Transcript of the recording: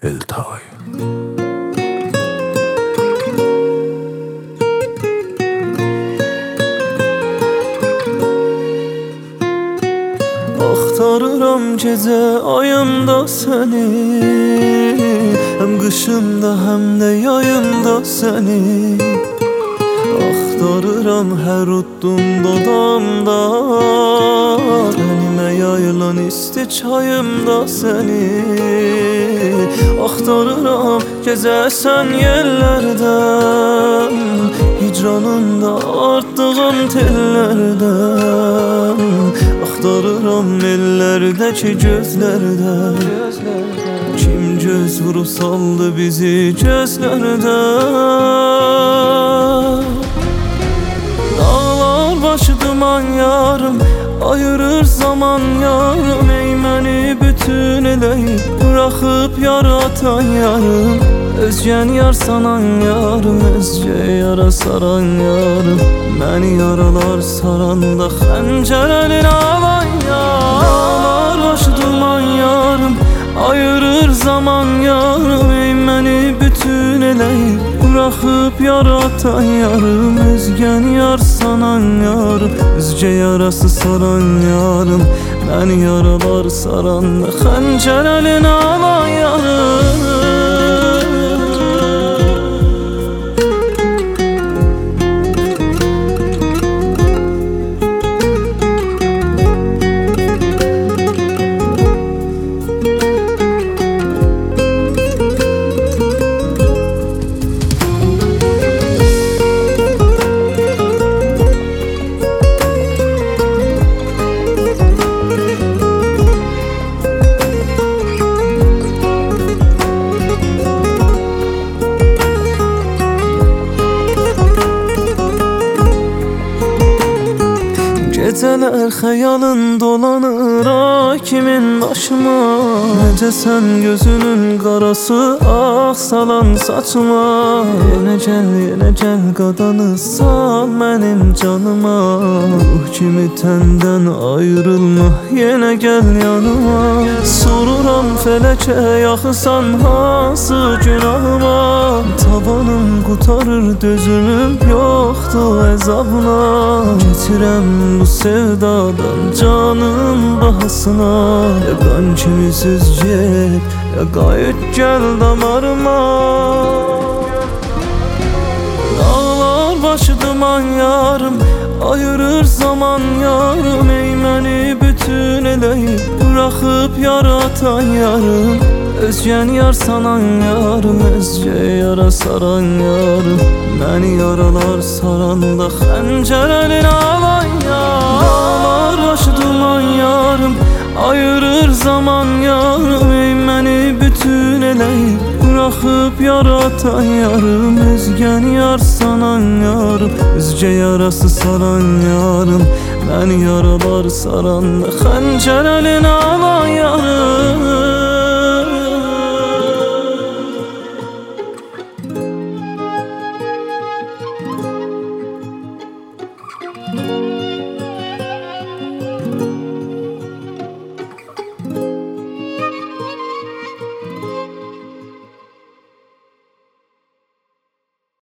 Eltay. Axtarıram gece ayımda seni, hem kışımda hem de yayımda seni. Axtarıram her utdum dodamda, benimə yayılan isti çayımda seni. Axtarıram gezəsən yerlərdən, hicranında artdığım tellərdən. Axtarıram ellərdəki gözlərdən, kim göz vurub saldı bizi gözlərdən. Dağlar başı duman yarım, ayırır zaman yarım. Ey məni bütün eləyib bıraxıb yaratan yarım, özgən yar sanan yarım, özgə yara saran yarım. Məni yaralar saranda xəncər əlin alan yarım. Dağlar başı duman yarım, ayırır zaman yarım. Ey məni bütün eləyib bıraxıb yaratan yarım, özgən yar sanan yarım, özgə yarası saran yarım. Məni yaralar saranda xəncər əlin alan yarım. Gecələr xəyalın dolanır kimin başıma, necə sən gözünün qarası ağ salan saçıma. Yenə gəl qadanı sal mənim canıma, ruh kimi təndən ayrılma, yenə gəl yanıma. Soruram fələkə yaxısan hansı günahıma, tavanım qutarır dözümüm yoxdur əzabına. Getirəm bu sevdadan canım bahasına, ya qan kimi söz get, ya qayıt gəl damarıma. Dağlar başı duman yarım, ayırır zaman yarım. Ey məni bütün eləyib bıraxıb yaratan yarım, özgən yar sanan yarım, özgə yara saran yarım. Məni yaralar saranda xəncər əlin alan yarım. Dağlar başı duman yarım, ayırır zaman yarım. Ey məni bütün eləyib bıraxıb yaratan yarım, özgən yar sanan yarım, özgə yarası saran yarım. Məni yaralar saranda xəncər əlin alan yarım.